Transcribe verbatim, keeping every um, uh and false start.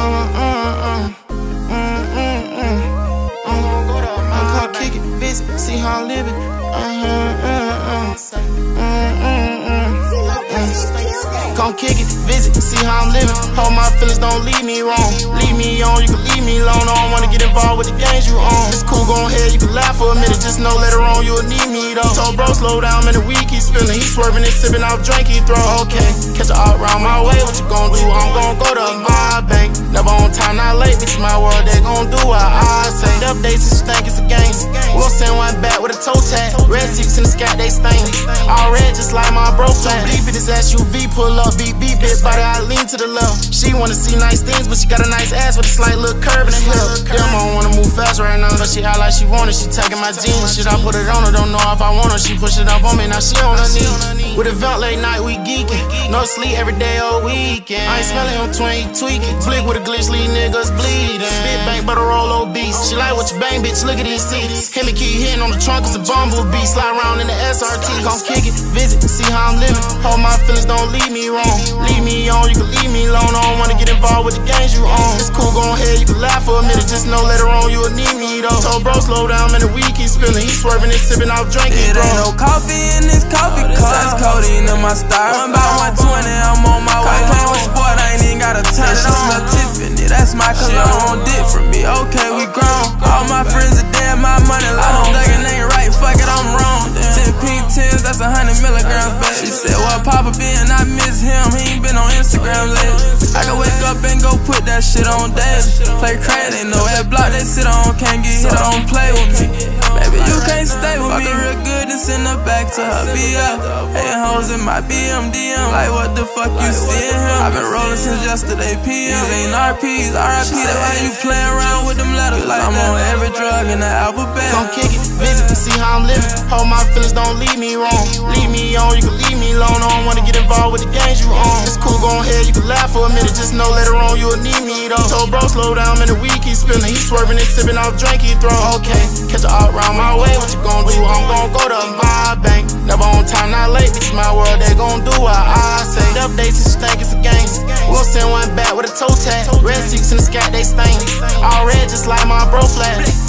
uh, uh, mm, mm, mm. I'm called kick it, visit, see how I'm living. Uh, uh, uh, mm, mm, mm. Come kick it, visit, see how I'm living. Hold my feelings, don't leave me wrong. Leave me on, you can leave me alone. I don't wanna get involved with the games you own. It's cool, go ahead, you can laugh for a minute. Just know later on you'll need me though. Told bro, slow down, man, the week he's spilling. He swerving and sipping off drink he throw. Okay, catch a out round my way, what you gon' do? I'm gon' go to my bank. Never on time, not late, bitch, my world, they gon' do what I say. Updates and stank, it's a game. We'll send one back with a toe tag. Red six in the scat, they stain. All red, just like my bro flat. Deep in this S U V, pull up, beat, beat, bitch, body, I lean to the left. She wanna see nice things, but she got a nice ass with a slight little curve in the hip. Damn, I don't wanna move fast right now, but she act like she want it. She taking my jeans, shit, I put it on her, don't know if I want her. She push it up on me, now she on her knee. With a vent late night, we geeking. No sleep every day all weekend. I ain't smelling him twin, tweaking. Flick with a glitch, leave niggas bleeding. Spit bank, but a roll obese. She like what you bang, bitch, look at these seats. Hit me, keep hitting on the trunk, it's a bumblebee. Slide around in the S R T. Come kick it, visit, see how I'm living. Hold my feelings, don't leave me wrong. Leave me on, you can leave me alone. I don't wanna get involved with the games you own. It's cool, go ahead, you can laugh for a minute. Just know later on you'll need me though. Told bro, slow down, man, the week he's spilling. He swerving and sipping off drinking. It ain't no coffee in this coffee cup. That's codeine in my style. One by one twenty, I'm on my way home. With sport, I ain't even got a touch. She smell Tiffany, that's my cologne. On dick from me, okay, we grown. All my friends are dead, my money long. Thuggin' ain't right, fuck it, I'm wrong. ten pink tens, that's a hundred milligrams, baby. She said, well, Papa been, I miss him. He ain't been on Instagram lately. I can wake up and go put that shit on daily. Play crazy, they know that block they sit on. Can't get hit, don't play with me. Baby, you can't stay with me. Fuck real good and send her back to her B F. Hating hoes in my B M D M. Like, what the fuck you seeing him? I've been rolling since yesterday P M. These ain't R Ps, R I P. That's why you playing around with them letters. Like I'm on every drug in the alphabet. Come kick it, visit, see how I'm living. Hold my feelings, don't leave me wrong. Leave me on, you can leave me alone. I don't wanna get involved with the games you own. It's cool, go ahead, you can laugh for a minute. Just know later on you'll need me though. Told bro, slow down, man, the week he's spilling. He swerving and sipping off drink he throw. Okay, catch a out round my way, what you gon' do? I'm gon' go to my bank. Never on time, not late, bitch, my world, they gon' do what I say. Updates and stank, it's a game. We'll send one back with a toe tag. Red six in the scat, they stain. All red, just like my bro flat.